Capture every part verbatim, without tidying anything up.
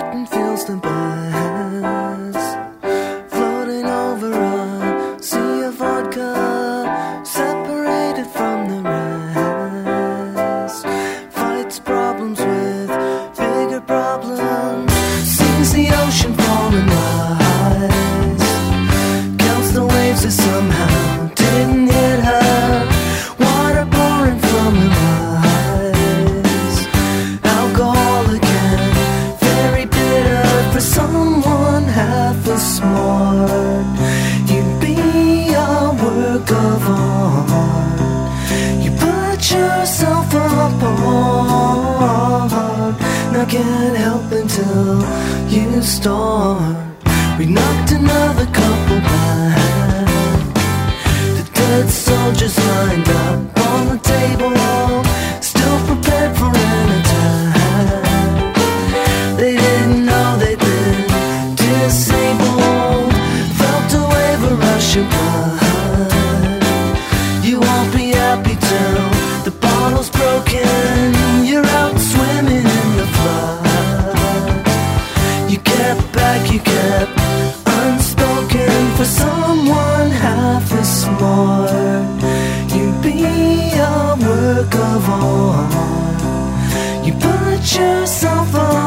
nothing feels the best. Floating over a sea of vodka, separated from the rest. Fights problems with bigger problems. Sees the ocean fall and rise. Counts the waves that somehow didn't hit her. Water pouring from her eyes. Alcohol again, very bitter. For someone half as smart, you'd be a work of art. You put yourself apart. Now can't help until you start. We knocked another couple back. The dead soldiers lined up on the table, still prepared for an attack. They didn't know they'd been disabled. Felt a wave of rushing blood. You won't be happy till the bottle's broken. You're out swimming in the flood. You kept back, you kept unspoken. For someone half as smart, you'd be a work of art. You put yourself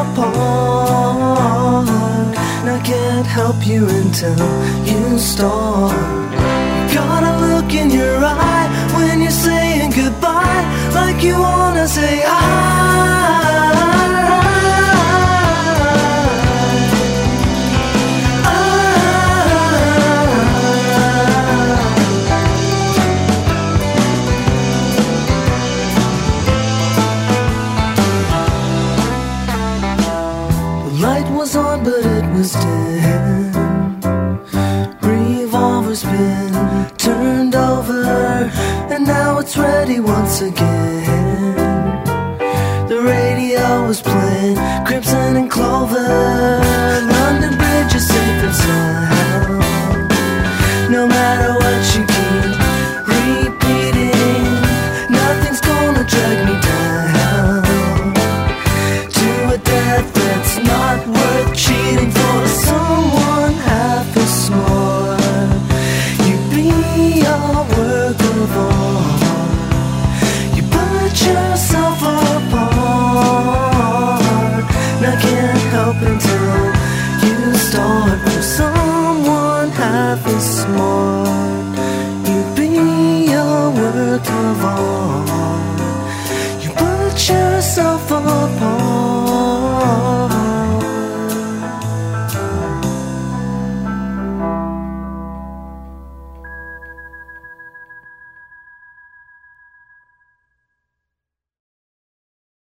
apart. Now can't help you until you start. Got a look in your eye when you're saying goodbye, like you wanna say I. Light was on, but it was dim. Revolver's been turned over, and now it's ready once again. The radio was playing Crimson and Clover. London Bridge is safe and sound. No matter what you keep repeating, nothing's gonna drag me down to a death that's not worth cheating for. Someone half as smart, you'd be a work of art. You put yourself apart. Now can't help until you start. For someone half as smart, you'd be a work of art. You put yourself apart.